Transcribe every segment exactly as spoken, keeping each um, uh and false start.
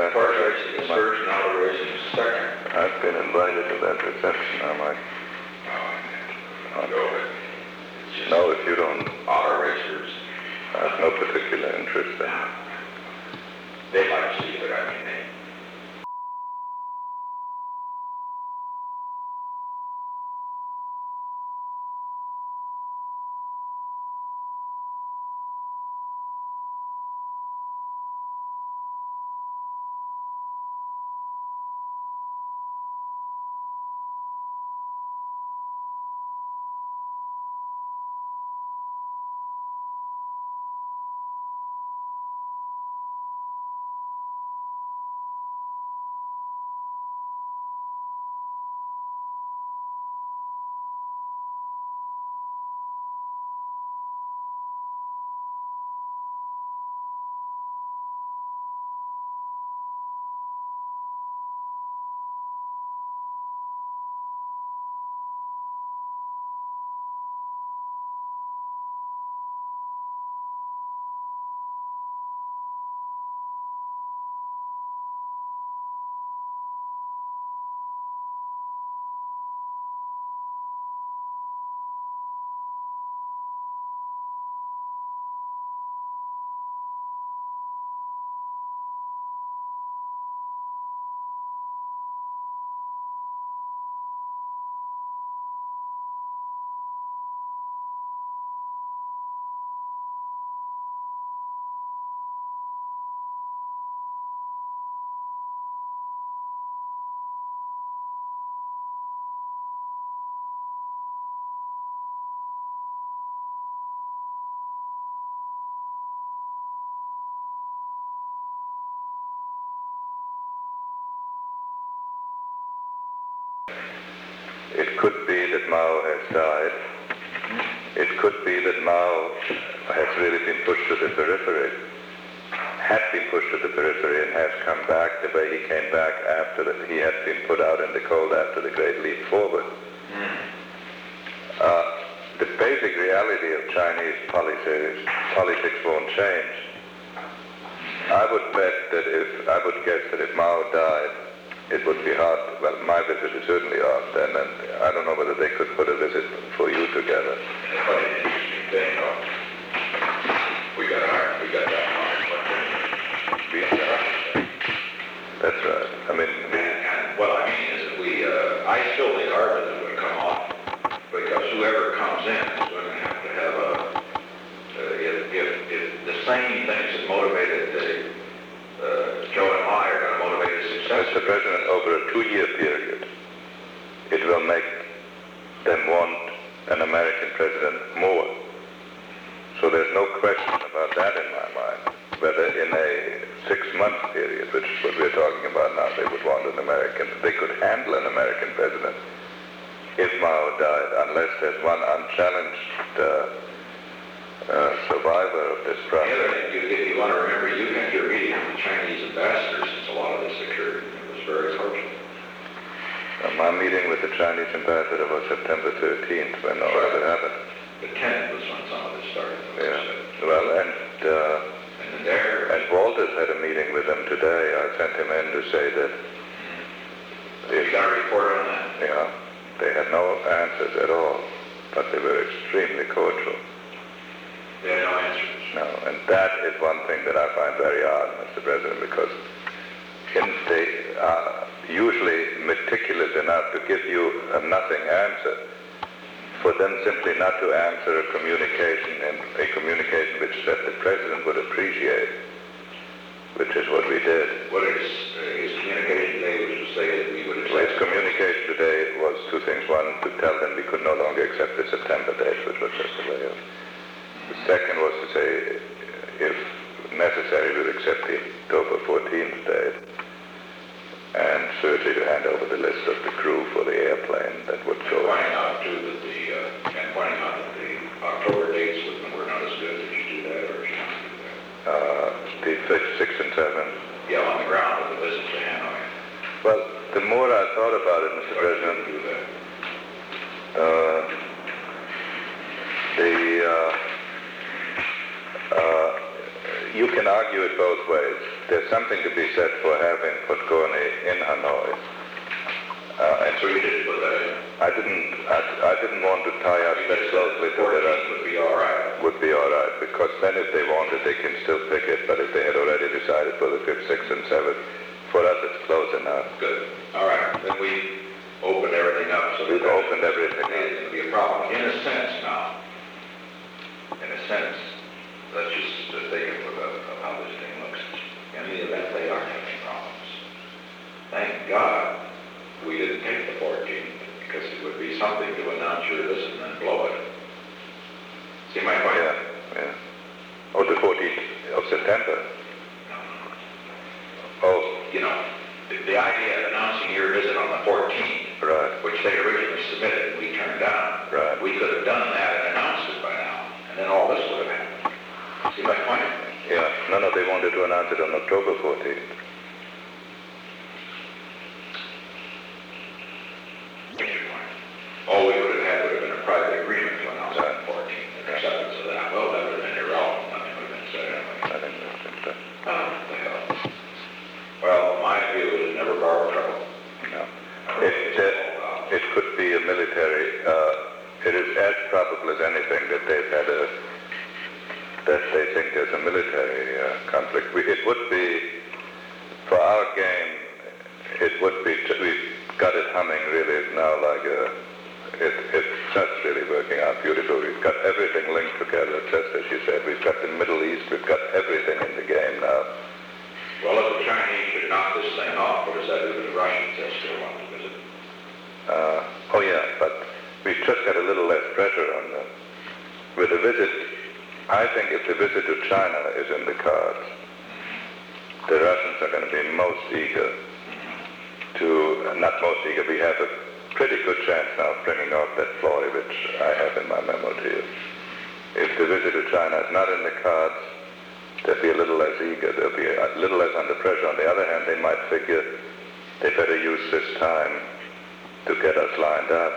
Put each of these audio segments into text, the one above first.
that. Horse racing is first and auto racing is second. I've been invited to that reception. I might. Oh, go with it. It's just No, if you don't, auto racers. I have no particular interest in. They might see, but I mean, they. It could be that Mao has died. It could be that Mao has really been pushed to the periphery, had been pushed to the periphery and has come back the way he came back after that he had been put out in the cold after the Great Leap Forward. Mm. Uh, the basic reality of Chinese policies, politics won't change. I would bet that if, I would guess that if Mao died, it would be hard, well, my visit is certainly off then, and I don't know whether they could put a visit for you together. But an interesting thing, though. We got our, we got that hard. We That's right. I mean, and, and what I mean is that we, uh, I still think our visit would come off, because whoever comes in is going to have to have a, uh, if, if, if the same things that motivated the, uh, Joe and I are going to motivate the success. Mister President, over a two-year period, it will make them want an American president more. So there's no question about that in my mind. Whether in a six-month period, which is what we're talking about now, they would want an American, they could handle an American president if Mao died, unless there's one unchallenged uh, uh, survivor of this The other process. thing, you, if you want to remember, you had your meeting with the Chinese ambassador since a lot of this occurred. It was very fortunate. Uh, my meeting with the Chinese ambassador was September thirteenth, when all of it happened. The tenth was when some of this started. Yeah. Well, and uh, And then there, and Walters had a meeting with them today. I sent him in to say that you got a report on that? yeah, they had no answers at all, but they were extremely cordial. They had no answers. No, and that is one thing that I find very odd, Mister President, because in they are usually meticulous enough to give you a nothing answer, for them simply not to answer a communication, and a communication which that the President would appreciate, which is what we did. What is uh, his communication today was to say that we would Well, his accept. communication today was two things. One, to tell them we could no longer accept the September date, which was just a way of. The second was to say, if necessary, we'll accept the October fourteenth date, and certainly to hand over the list of the crew for the airplane that would go. Pointing out too that the, uh, and pointing out that the October dates were not as good. Did you do that, or did you not do that? Uh, the fifth, sixth, and seventh. Yeah, on the ground with the visit to Hanoi. Well, the more I thought about it, Mister Why did you President, do that? uh, the uh, uh, you can argue it both ways. there's something to be said for having Podgorny in Hanoi. Uh, and So you didn't put that in? I didn't, I, I didn't want to tie up that closely to the fourteenth would be all right. Would be all right, because then if they wanted, they can still pick it, but if they had already decided for the fifth, sixth, and seventh, for us it's close enough. Good. All right. Then we opened everything up. So We've that opened everything up. It's going to be a problem. In a sense now, in a sense, let's just uh, think of, of how this thing looks. In the event they are having problems, thank God we didn't take the fourteenth, because it would be something to announce your this and then blow it. See my point? Yeah, yeah. Oh, the fourteenth of September. Oh, You know, the, the idea of announcing your visit on the fourteenth, right, which they originally submitted and we turned down, right. we could have done that and announced it by now, and then all this would have happened. See my point? Yeah, no, no, they wanted to announce it on October fourteenth. All we would have had would have been a private agreement to announce on the fourteenth, and acceptance of that. Well, that would have been irrelevant. Nothing would have been said anyway. I think that's it. Oh, what the hell. Well, my view is never borrow trouble. No. It, uh, it could be a military, uh, it is as probable as anything that they've had a, that they think there's a military uh, conflict. We, it would be, for our game, it would be, we've got it humming really now like a, it, it's just really working out beautiful. We've got everything linked together, just as you said. We've got the Middle East, we've got everything in the game now. Well, if the Chinese should knock this thing off, what does that do to the Russians? They still want to visit. Uh, oh yeah, but we've just got a little less pressure on them. With the visit, I think if the visit to China is in the cards, the Russians are going to be most eager to, uh, not most eager, we have a pretty good chance now of bringing out that ploy which I have in my memo to you. If the visit to China is not in the cards, they'll be a little less eager, they'll be a little less under pressure. On the other hand, they might figure they better use this time to get us lined up.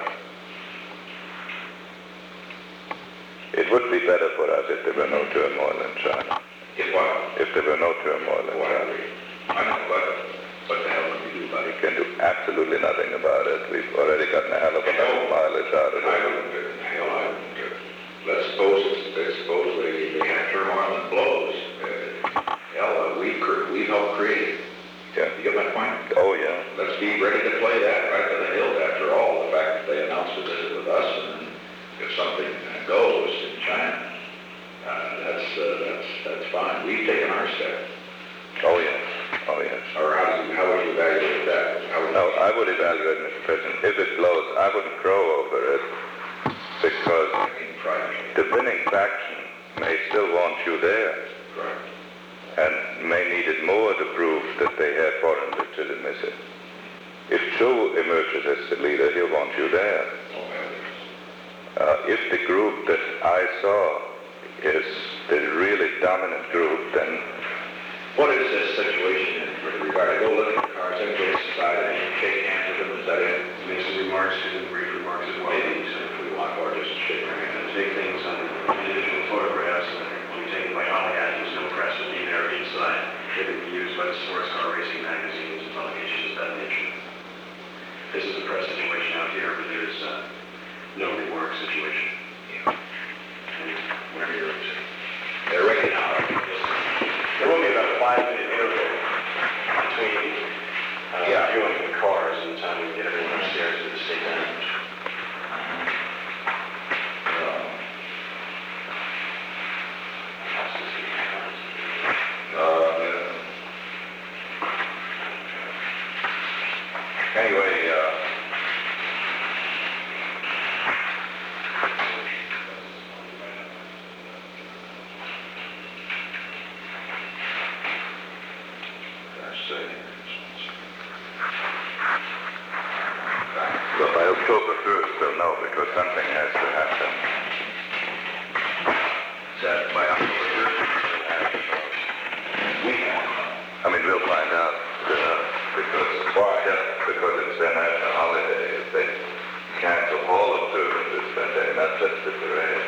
It would be better for us if there were no turmoil in China. If what? If there were no turmoil in Why China. are we? I know, but what the hell can we do about We it? can do absolutely nothing about it. We've already gotten a hell of a lot of mileage out of I it. wouldn't do it. Hell, I wouldn't do it. Let's suppose, it's, let's suppose they, they have turmoil and blows. Uh, hell, uh, we, cr- we helped create it. Yeah. You get my point? Oh, yeah. Let's be ready to play that right to the hilt. After all, the fact that they announced a visit with us, and if something goes in China, uh, that's, uh, that's, that's fine. We've taken our step. Oh, yes. Oh, yes. Or how do you, how would you evaluate that? How would No, you, I would evaluate, Mister President, if it blows, I wouldn't crow over it, because in privately. the winning faction may still want you there, Correct. and may need it more to prove that they have foreign legitimacy. If Zhou emerges as the leader, he'll want you there. Oh, hell, yes. Uh, if the group that I saw is the really dominant group, then What is this situation in regard? I go look at the cards, everybody decided, and you shake hands with them, is that it? Make some remarks, and brief remarks as well. Maybe, so if we want, or just shake our hands. Take things on individual photographs that will be taken by Hollywood. There's no press will be there inside. They can be used by the sports car racing magazines and publications of that nature. This is a press situation out here, but there's uh, no remark situation. Yeah. And whenever you're ready. They're ready now. There will be about a five-minute interval between uh, Yeah. viewing the cars and the time we get everyone upstairs to the state lounge. Uh, anyway, uh, let's see. well, by October first they'll know, because something has to happen. Is that by October first? We have. I mean, we'll find out, uh, because, just because it's their national holiday, if they cancel all observances, then they're not just the parade.